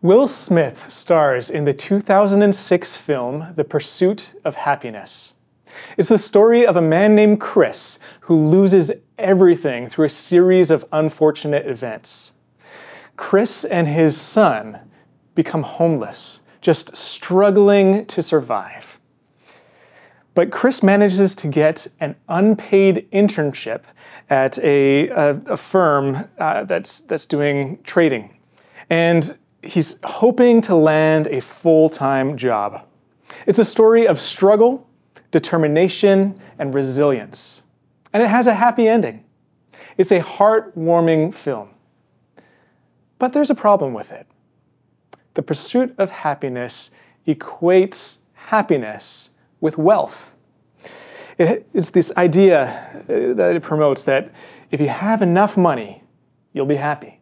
Will Smith stars in the 2006 film The Pursuit of Happiness. It's the story of a man named Chris who loses everything through a series of unfortunate events. Chris and his son become homeless, just struggling to survive. But Chris manages to get an unpaid internship at a firm that's doing trading. And he's hoping to land a full-time job. It's a story of struggle, determination, and resilience. And it has a happy ending. It's a heartwarming film. But there's a problem with it. The pursuit of happiness equates happiness with wealth. It's this idea that it promotes that if you have enough money, you'll be happy.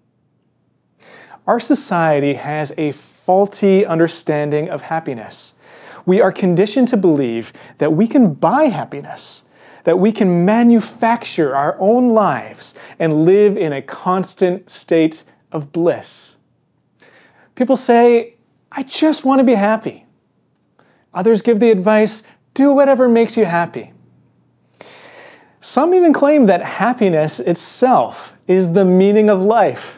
Our society has a faulty understanding of happiness. We are conditioned to believe that we can buy happiness, that we can manufacture our own lives and live in a constant state of bliss. People say, I just want to be happy. Others give the advice, do whatever makes you happy. Some even claim that happiness itself is the meaning of life.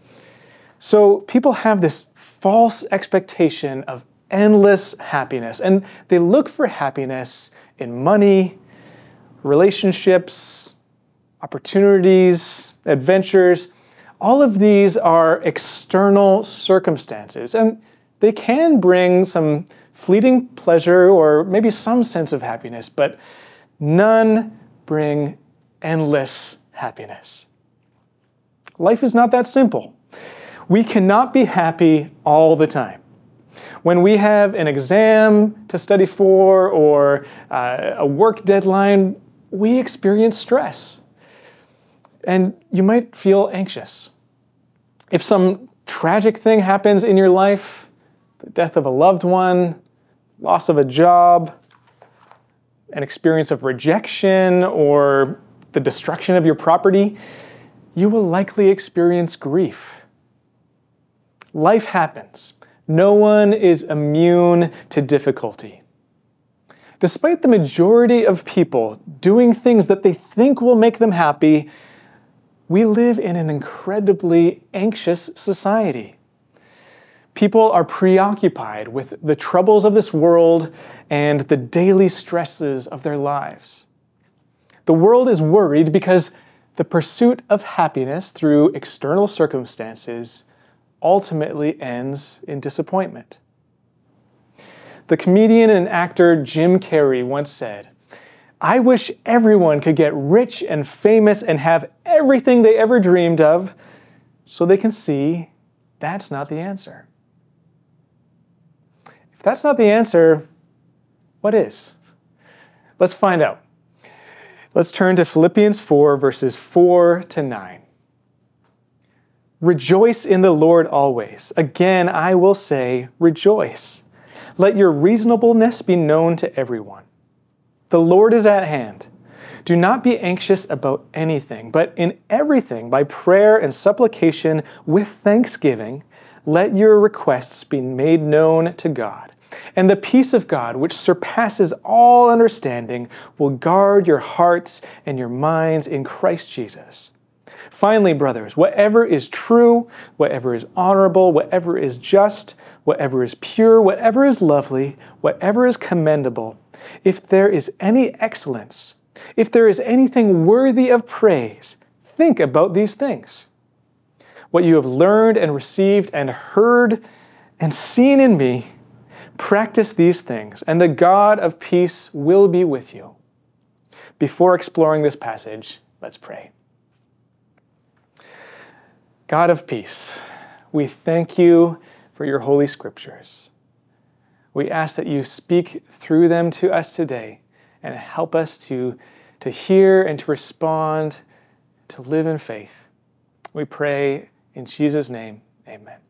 So people have this false expectation of endless happiness, and they look for happiness in money, relationships, opportunities, adventures. All of these are external circumstances, and they can bring some fleeting pleasure or maybe some sense of happiness, but none bring endless happiness. Life is not that simple. We cannot be happy all the time. When we have an exam to study for or a work deadline, we experience stress. And you might feel anxious. If some tragic thing happens in your life, the death of a loved one, loss of a job, an experience of rejection, or the destruction of your property, you will likely experience grief. Life happens. No one is immune to difficulty. Despite the majority of people doing things that they think will make them happy, we live in an incredibly anxious society. People are preoccupied with the troubles of this world and the daily stresses of their lives. The world is worried because the pursuit of happiness through external circumstances ultimately ends in disappointment. The comedian and actor Jim Carrey once said, "I wish everyone could get rich and famous and have everything they ever dreamed of so they can see that's not the answer." If that's not the answer, what is? Let's find out. Let's turn to Philippians 4, verses 4 to 9. Rejoice in the Lord always. Again, I will say, rejoice. Let your reasonableness be known to everyone. The Lord is at hand. Do not be anxious about anything, but in everything, by prayer and supplication with thanksgiving, let your requests be made known to God. And the peace of God, which surpasses all understanding, will guard your hearts and your minds in Christ Jesus. Finally, brothers, whatever is true, whatever is honorable, whatever is just, whatever is pure, whatever is lovely, whatever is commendable, if there is any excellence, if there is anything worthy of praise, think about these things. What you have learned and received and heard and seen in me, practice these things, and the God of peace will be with you. Before exploring this passage, let's pray. God of peace, we thank you for your holy scriptures. We ask that you speak through them to us today and help us to hear and to respond, to live in faith. We pray in Jesus' name, amen.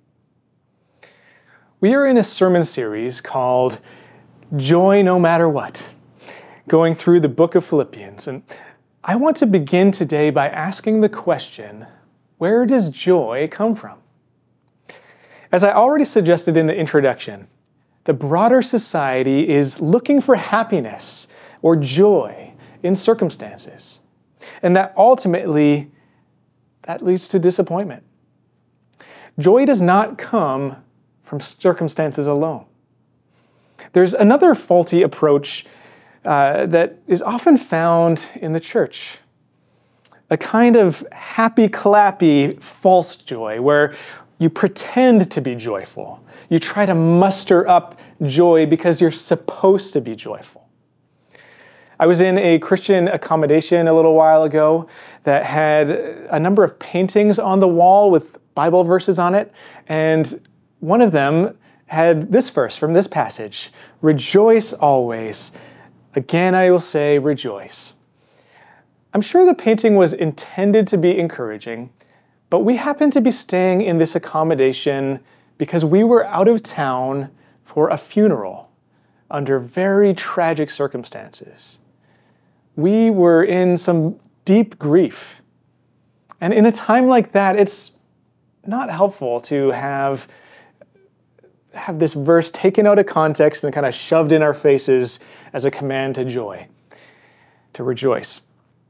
We are in a sermon series called Joy No Matter What, going through the book of Philippians. And I want to begin today by asking the question, where does joy come from? As I already suggested in the introduction, the broader society is looking for happiness or joy in circumstances. And that ultimately, that leads to disappointment. Joy does not come from circumstances alone. There's another faulty approach that is often found in the church. A kind of happy-clappy false joy where you pretend to be joyful. You try to muster up joy because you're supposed to be joyful. I was in a Christian accommodation a little while ago that had a number of paintings on the wall with Bible verses on it, and one of them had this verse from this passage, "Rejoice always. Again I will say, rejoice." I'm sure the painting was intended to be encouraging, but we happened to be staying in this accommodation because we were out of town for a funeral under very tragic circumstances. We were in some deep grief. And in a time like that, it's not helpful to have this verse taken out of context and kind of shoved in our faces as a command to joy, to rejoice.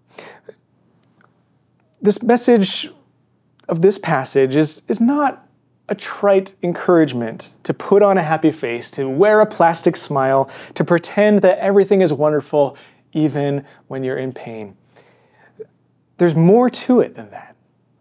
This message of this passage is not a trite encouragement to put on a happy face, to wear a plastic smile, to pretend that everything is wonderful even when you're in pain. There's more to it than that.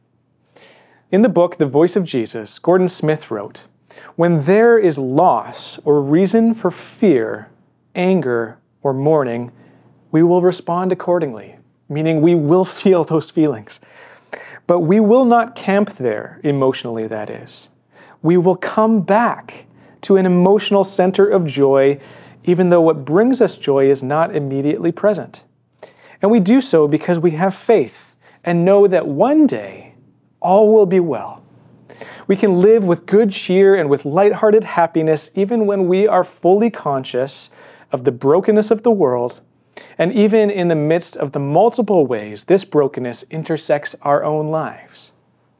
In the book, The Voice of Jesus, Gordon Smith wrote, "When there is loss or reason for fear, anger, or mourning, we will respond accordingly," meaning we will feel those feelings. But we will not camp there, emotionally that is. We will come back to an emotional center of joy, even though what brings us joy is not immediately present. And we do so because we have faith and know that one day all will be well. We can live with good cheer and with lighthearted happiness even when we are fully conscious of the brokenness of the world, and even in the midst of the multiple ways this brokenness intersects our own lives.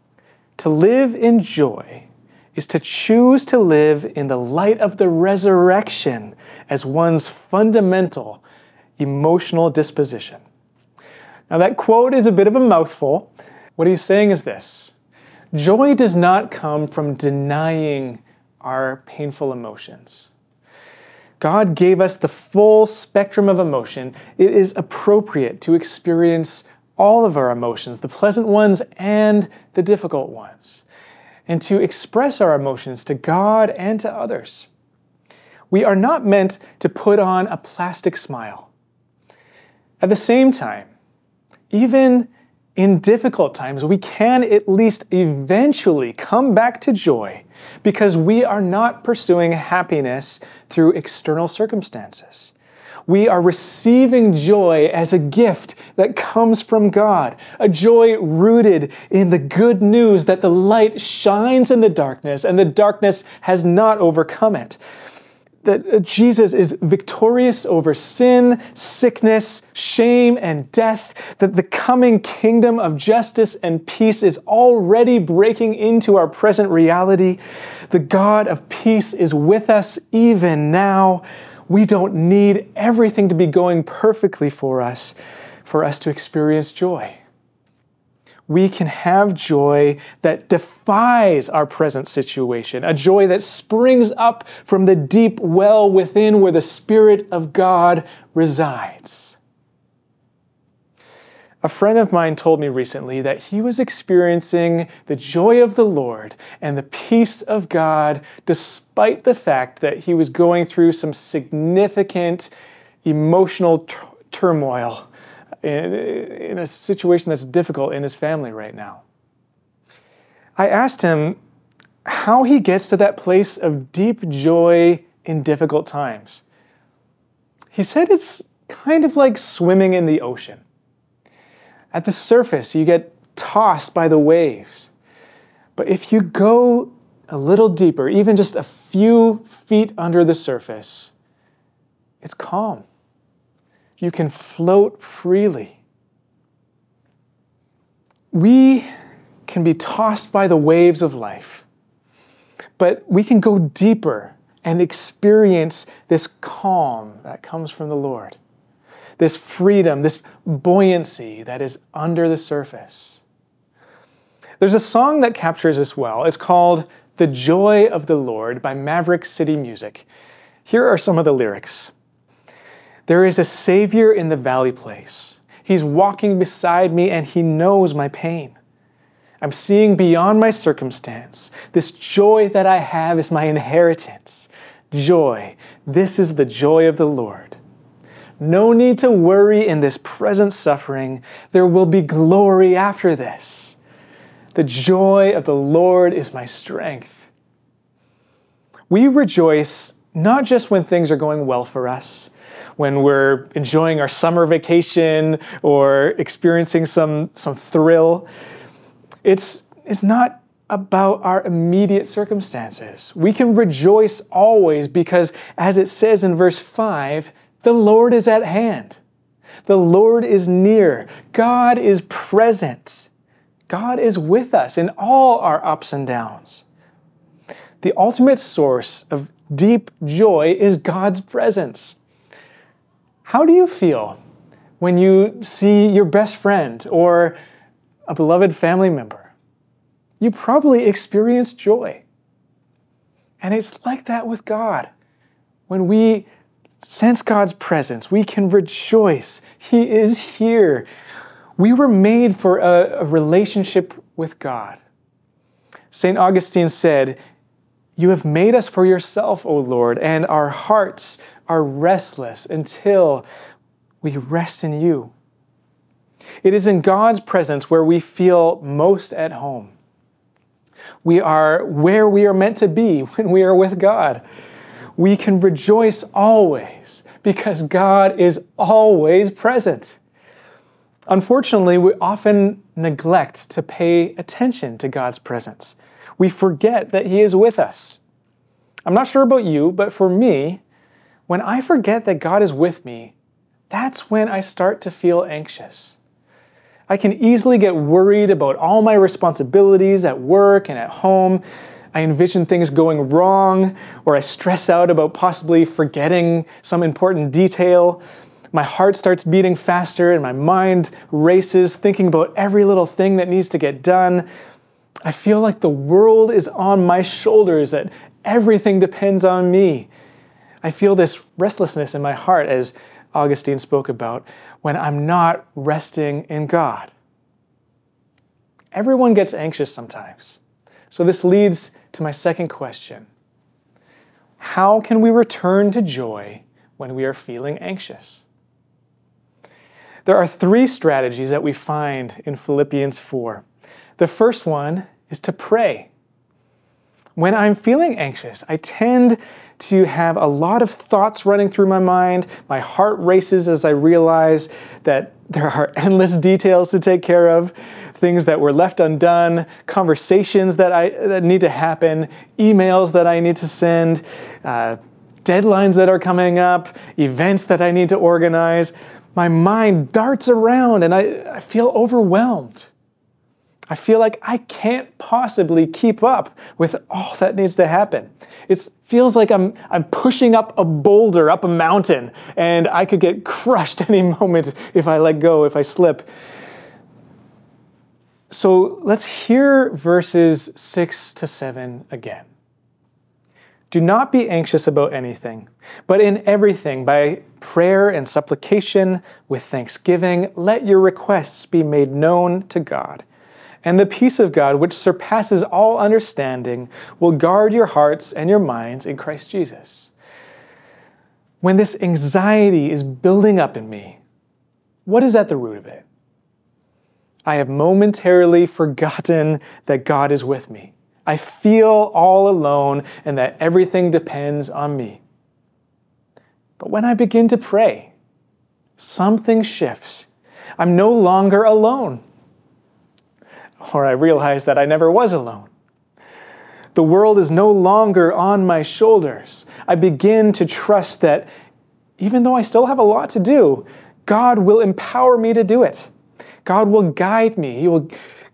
To live in joy is to choose to live in the light of the resurrection as one's fundamental emotional disposition. Now that quote is a bit of a mouthful. What he's saying is this: joy does not come from denying our painful emotions. God gave us the full spectrum of emotion. It is appropriate to experience all of our emotions, the pleasant ones and the difficult ones, and to express our emotions to God and to others. We are not meant to put on a plastic smile. At the same time, even in difficult times, we can at least eventually come back to joy because we are not pursuing happiness through external circumstances. We are receiving joy as a gift that comes from God, a joy rooted in the good news that the light shines in the darkness and the darkness has not overcome it. That Jesus is victorious over sin, sickness, shame, and death, that the coming kingdom of justice and peace is already breaking into our present reality. The God of peace is with us even now. We don't need everything to be going perfectly for us to experience joy. We can have joy that defies our present situation, a joy that springs up from the deep well within where the Spirit of God resides. A friend of mine told me recently that he was experiencing the joy of the Lord and the peace of God despite the fact that he was going through some significant emotional turmoil in a situation that's difficult in his family right now. I asked him how he gets to that place of deep joy in difficult times. He said it's kind of like swimming in the ocean. At the surface, you get tossed by the waves. But if you go a little deeper, even just a few feet under the surface, it's calm. You can float freely. We can be tossed by the waves of life. But we can go deeper and experience this calm that comes from the Lord, this freedom, this buoyancy that is under the surface. There's a song that captures this well. It's called "The Joy of the Lord" by Maverick City Music. Here are some of the lyrics. There is a Savior in the valley place. He's walking beside me and he knows my pain. I'm seeing beyond my circumstance. This joy that I have is my inheritance. Joy. This is the joy of the Lord. No need to worry in this present suffering. There will be glory after this. The joy of the Lord is my strength. We rejoice not just when things are going well for us, when we're enjoying our summer vacation or experiencing some thrill. It's not about our immediate circumstances. We can rejoice always because, as it says in verse 5, the Lord is at hand. The Lord is near. God is present. God is with us in all our ups and downs. The ultimate source of deep joy is God's presence. How do you feel when you see your best friend or a beloved family member? You probably experience joy. And it's like that with God. When we sense God's presence, we can rejoice. He is here. We were made for a relationship with God. St. Augustine said, "You have made us for yourself, O Lord, and our hearts are restless until we rest in you." It is in God's presence where we feel most at home. We are where we are meant to be when we are with God. We can rejoice always because God is always present. Unfortunately, we often neglect to pay attention to God's presence. We forget that He is with us. I'm not sure about you, but for me, when I forget that God is with me, that's when I start to feel anxious. I can easily get worried about all my responsibilities at work and at home. I envision things going wrong, or I stress out about possibly forgetting some important detail. My heart starts beating faster and my mind races, thinking about every little thing that needs to get done. I feel like the world is on my shoulders, that everything depends on me. I feel this restlessness in my heart, as Augustine spoke about, when I'm not resting in God. Everyone gets anxious sometimes. So this leads to my second question. How can we return to joy when we are feeling anxious? There are 3 strategies that we find in Philippians 4. The first one is to pray. When I'm feeling anxious, I tend to have a lot of thoughts running through my mind. My heart races as I realize that there are endless details to take care of, things that were left undone, conversations that need to happen, emails that I need to send, deadlines that are coming up, events that I need to organize. My mind darts around and I feel overwhelmed. I feel like I can't possibly keep up with all that needs to happen. It feels like I'm pushing up a boulder, up a mountain, and I could get crushed any moment if I let go, if I slip. So let's hear verses 6 to 7 again. Do not be anxious about anything, but in everything, by prayer and supplication, with thanksgiving, let your requests be made known to God. And the peace of God, which surpasses all understanding, will guard your hearts and your minds in Christ Jesus. When this anxiety is building up in me, what is at the root of it? I have momentarily forgotten that God is with me. I feel all alone and that everything depends on me. But when I begin to pray, something shifts. I'm no longer alone. Or I realize that I never was alone. The world is no longer on my shoulders. I begin to trust that even though I still have a lot to do, God will empower me to do it. God will guide me. He will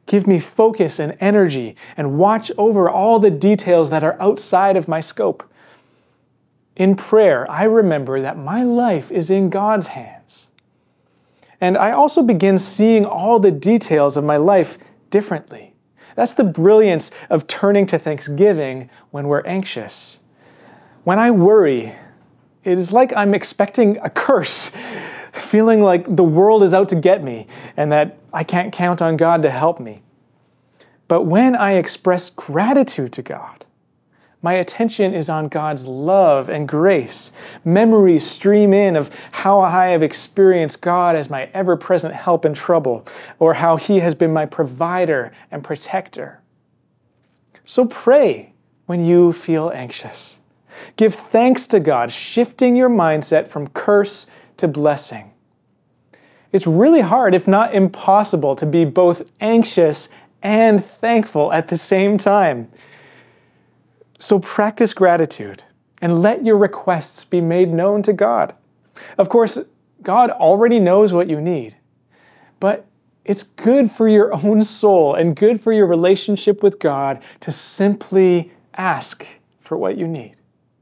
Give me focus and energy, and watch over all the details that are outside of my scope. In prayer, I remember that my life is in God's hands. And I also begin seeing all the details of my life differently. That's the brilliance of turning to thanksgiving when we're anxious. When I worry, it is like I'm expecting a curse, feeling like the world is out to get me and that I can't count on God to help me. But when I express gratitude to God, my attention is on God's love and grace. Memories stream in of how I have experienced God as my ever-present help in trouble, or how He has been my provider and protector. So pray when you feel anxious. Give thanks to God, shifting your mindset from curse to blessing. It's really hard, if not impossible, to be both anxious and thankful at the same time. So practice gratitude and let your requests be made known to God. Of course, God already knows what you need, but it's good for your own soul and good for your relationship with God to simply ask for what you need.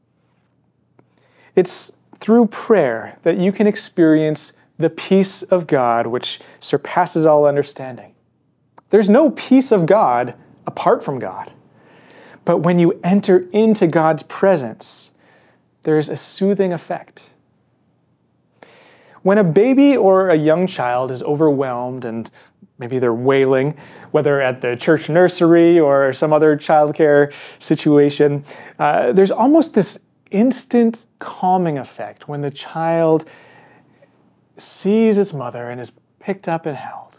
It's through prayer that you can experience the peace of God, which surpasses all understanding. There's no peace of God apart from God. But when you enter into God's presence, there's a soothing effect. When a baby or a young child is overwhelmed and maybe they're wailing, whether at the church nursery or some other childcare situation, there's almost this instant calming effect when the child sees its mother and is picked up and held.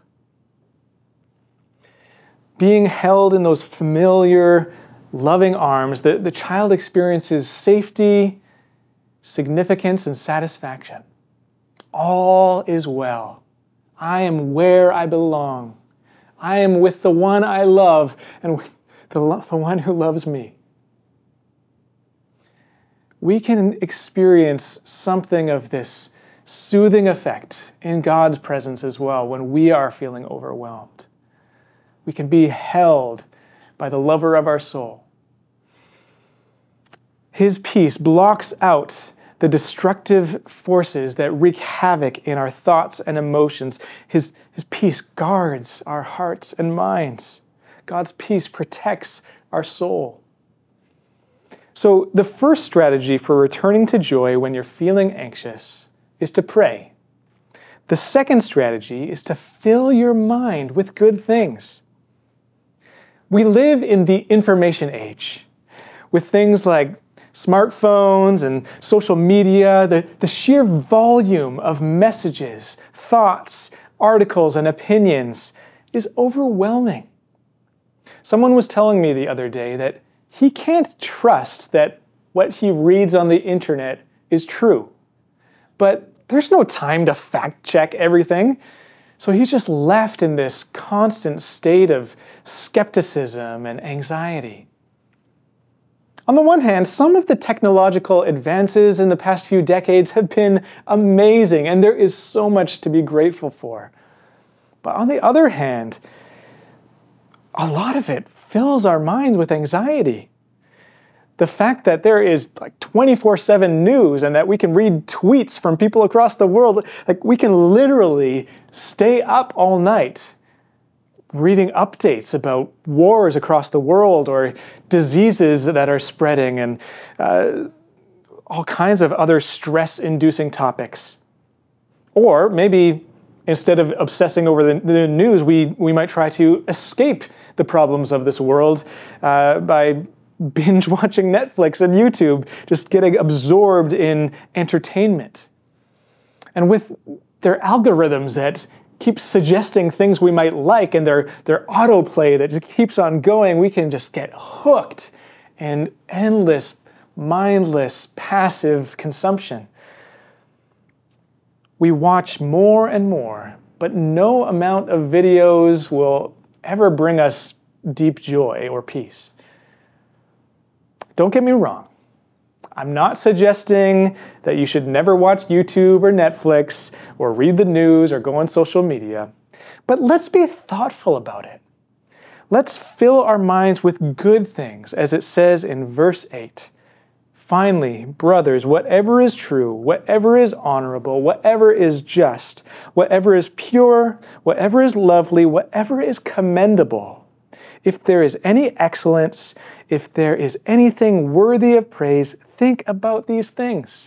Being held in those familiar, loving arms, the child experiences safety, significance, and satisfaction. All is well. I am where I belong. I am with the one I love and with the one who loves me. We can experience something of this soothing effect in God's presence as well when we are feeling overwhelmed. We can be held by the lover of our soul. His peace blocks out the destructive forces that wreak havoc in our thoughts and emotions. His peace guards our hearts and minds. God's peace protects our soul. So the first strategy for returning to joy when you're feeling anxious is to pray. The second strategy is to fill your mind with good things. We live in the information age with things like smartphones and social media. The sheer volume of messages, thoughts, articles, and opinions is overwhelming. Someone was telling me the other day that he can't trust that what he reads on the internet is true. But there's no time to fact check everything. So he's just left in this constant state of skepticism and anxiety. On the one hand, some of the technological advances in the past few decades have been amazing, and there is so much to be grateful for. But on the other hand, a lot of it fills our minds with anxiety. The fact that there is like 24/7 news and that we can read tweets from people across the world, like we can literally stay up all night reading updates about wars across the world or diseases that are spreading and all kinds of other stress-inducing topics. Or maybe instead of obsessing over the news, we might try to escape the problems of this world by binge watching Netflix and YouTube, just getting absorbed in entertainment. And with their algorithms that keep suggesting things we might like and their autoplay that just keeps on going, we can just get hooked in endless, mindless, passive consumption. We watch more and more, but no amount of videos will ever bring us deep joy or peace. Don't get me wrong. I'm not suggesting that you should never watch YouTube or Netflix or read the news or go on social media, but let's be thoughtful about it. Let's fill our minds with good things, as it says in verse 8. Finally, brothers, whatever is true, whatever is honorable, whatever is just, whatever is pure, whatever is lovely, whatever is commendable, if there is any excellence, if there is anything worthy of praise, think about these things.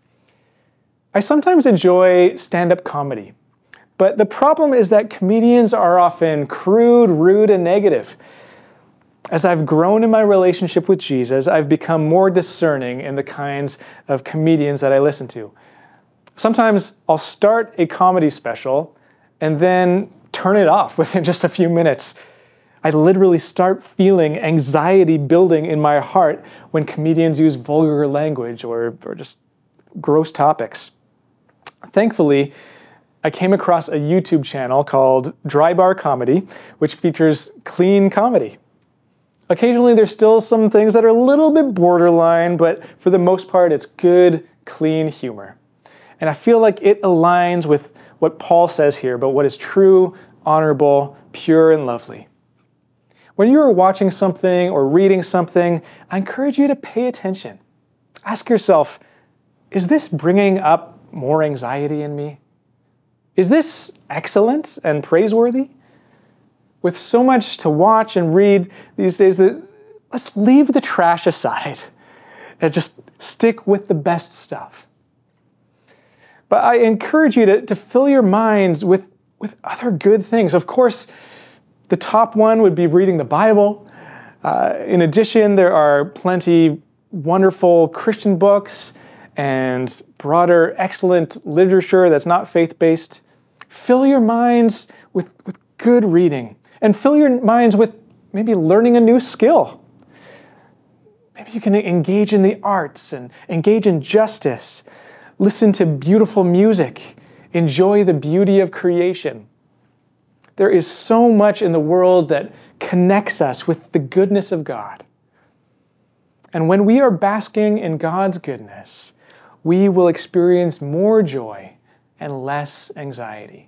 I sometimes enjoy stand-up comedy, but the problem is that comedians are often crude, rude, and negative. As I've grown in my relationship with Jesus, I've become more discerning in the kinds of comedians that I listen to. Sometimes I'll start a comedy special and then turn it off within just a few minutes. I literally start feeling anxiety building in my heart when comedians use vulgar language or just gross topics. Thankfully, I came across a YouTube channel called Dry Bar Comedy, which features clean comedy. Occasionally, there's still some things that are a little bit borderline, but for the most part, it's good, clean humor. And I feel like it aligns with what Paul says here about what is true, honorable, pure, and lovely. When you are watching something or reading something, I encourage you to pay attention. Ask yourself, is this bringing up more anxiety in me? Is this excellent and praiseworthy? With so much to watch and read these days, let's leave the trash aside and just stick with the best stuff. But I encourage you to fill your minds with other good things. Of course, the top one would be reading the Bible. In addition, there are plenty wonderful Christian books and broader, excellent literature that's not faith-based. Fill your minds with good reading. And fill your minds with maybe learning a new skill. Maybe you can engage in the arts and engage in justice. Listen to beautiful music. Enjoy the beauty of creation. There is so much in the world that connects us with the goodness of God. And when we are basking in God's goodness, we will experience more joy and less anxiety.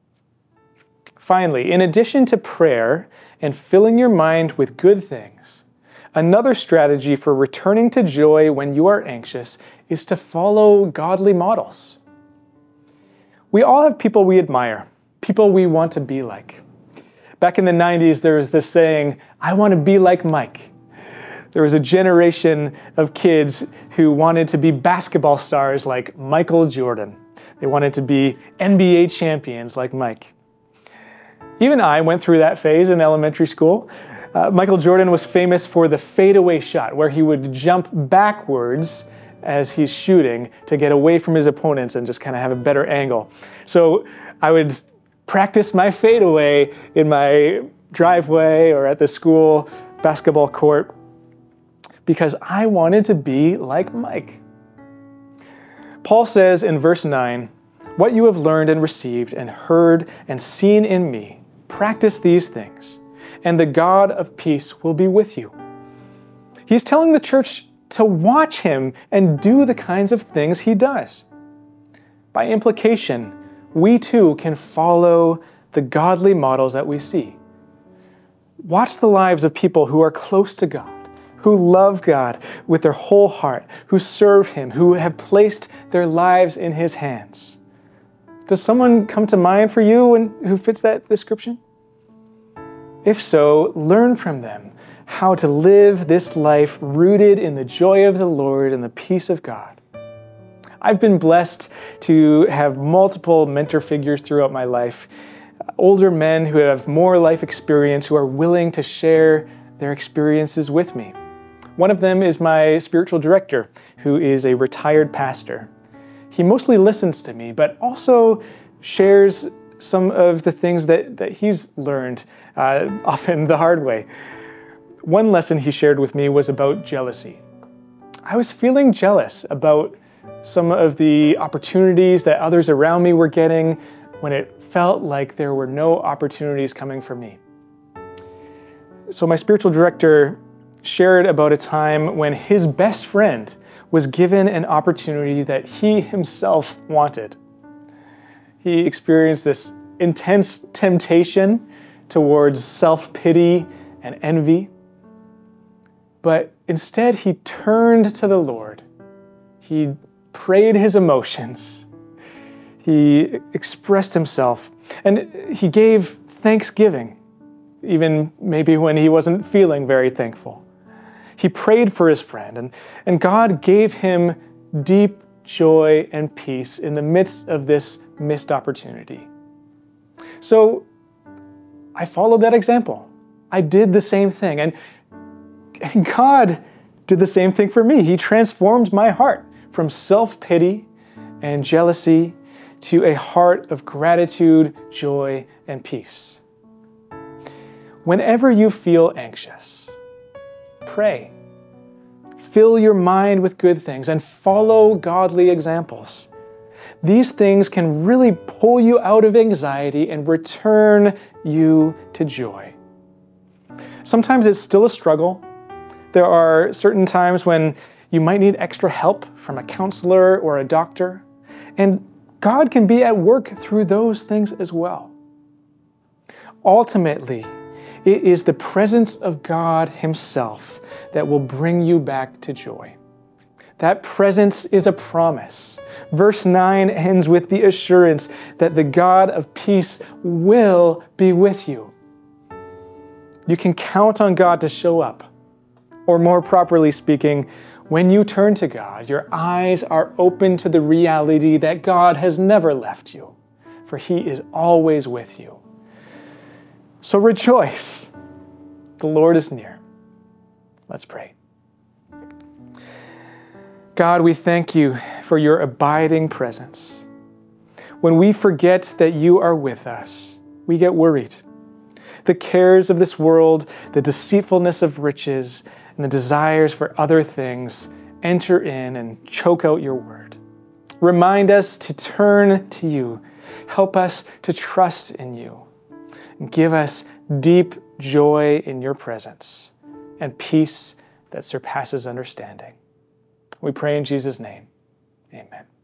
Finally, in addition to prayer and filling your mind with good things, another strategy for returning to joy when you are anxious is to follow godly models. We all have people we admire, people we want to be like. Back in the 90s, there was this saying, I want to be like Mike. There was a generation of kids who wanted to be basketball stars like Michael Jordan. They wanted to be NBA champions like Mike. Even I went through that phase in elementary school. Michael Jordan was famous for the fadeaway shot, where he would jump backwards as he's shooting to get away from his opponents and just kind of have a better angle. So I would practice my fadeaway in my driveway or at the school basketball court because I wanted to be like Mike. Paul says in verse 9, "What you have learned and received and heard and seen in me, practice these things, and the God of peace will be with you." He's telling the church to watch him and do the kinds of things he does. By implication, we too can follow the godly models that we see. Watch the lives of people who are close to God, who love God with their whole heart, who serve him, who have placed their lives in his hands. Does someone come to mind for you who fits that description? If so, learn from them how to live this life rooted in the joy of the Lord and the peace of God. I've been blessed to have multiple mentor figures throughout my life, older men who have more life experience, who are willing to share their experiences with me. One of them is my spiritual director, who is a retired pastor. He mostly listens to me, but also shares some of the things that he's learned, often the hard way. One lesson he shared with me was about jealousy. I was feeling jealous about some of the opportunities that others around me were getting when it felt like there were no opportunities coming for me. So my spiritual director shared about a time when his best friend was given an opportunity that he himself wanted. He experienced this intense temptation towards self-pity and envy. But instead, he turned to the Lord. He prayed his emotions. He expressed himself, and he gave thanksgiving, even maybe when he wasn't feeling very thankful. He prayed for his friend, and God gave him deep joy and peace in the midst of this missed opportunity. So I followed that example. I did the same thing, and God did the same thing for me. He transformed my heart from self-pity and jealousy to a heart of gratitude, joy, and peace. Whenever you feel anxious, pray. Fill your mind with good things and follow godly examples. These things can really pull you out of anxiety and return you to joy. Sometimes it's still a struggle. There are certain times when you might need extra help from a counselor or a doctor, and God can be at work through those things as well. Ultimately, it is the presence of God Himself that will bring you back to joy. That presence is a promise. Verse 9 ends with the assurance that the God of peace will be with you. You can count on God to show up. Or more properly speaking, when you turn to God, your eyes are open to the reality that God has never left you, for He is always with you. So rejoice. The Lord is near. Let's pray. God, we thank you for your abiding presence. When we forget that you are with us, we get worried. The cares of this world, the deceitfulness of riches, and the desires for other things enter in and choke out your word. Remind us to turn to you. Help us to trust in you. And give us deep joy in your presence and peace that surpasses understanding. We pray in Jesus' name. Amen.